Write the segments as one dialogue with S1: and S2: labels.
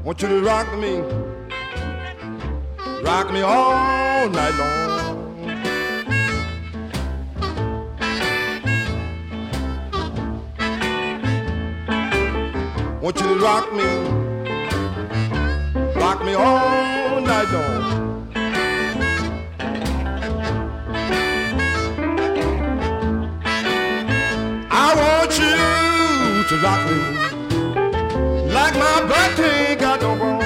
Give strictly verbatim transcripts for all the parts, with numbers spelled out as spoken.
S1: Want you to rock me, rock me all night long. Want you to rock me, rock me all night long. I want you to rock me like my birthday got no bone.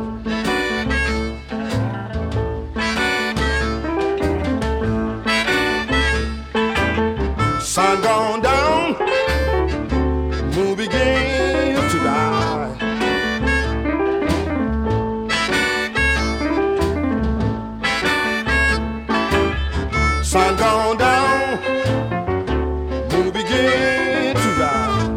S1: Sun gone down, moon begins to rise. Sun gone down, moon begins to rise.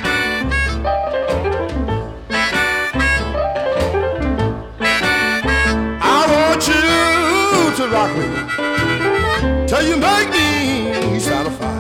S1: I want you to rock me till you make me satisfied.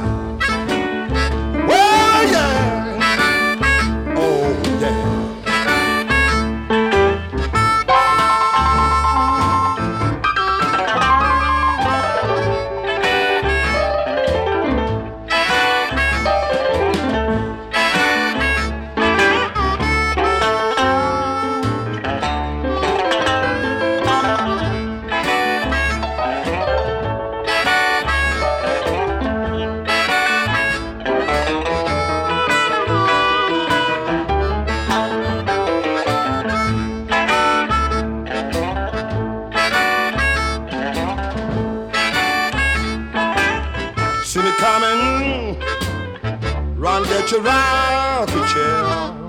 S1: See me coming, run, get your rocking chair.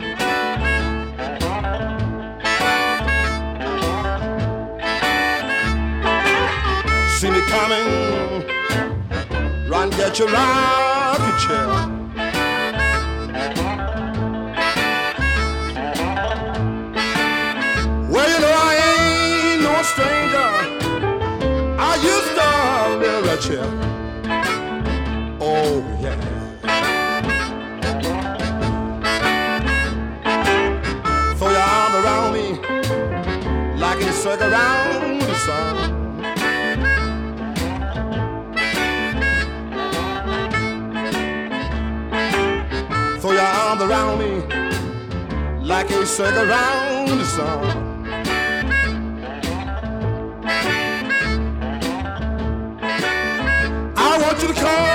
S1: See me coming, run, get your rocking chair. Well, you know I ain't no stranger, I used to live right here. Oh, yeah. Throw your arm around me like a circle around the sun. Throw your arm around me like a circle around the sun. I want you to come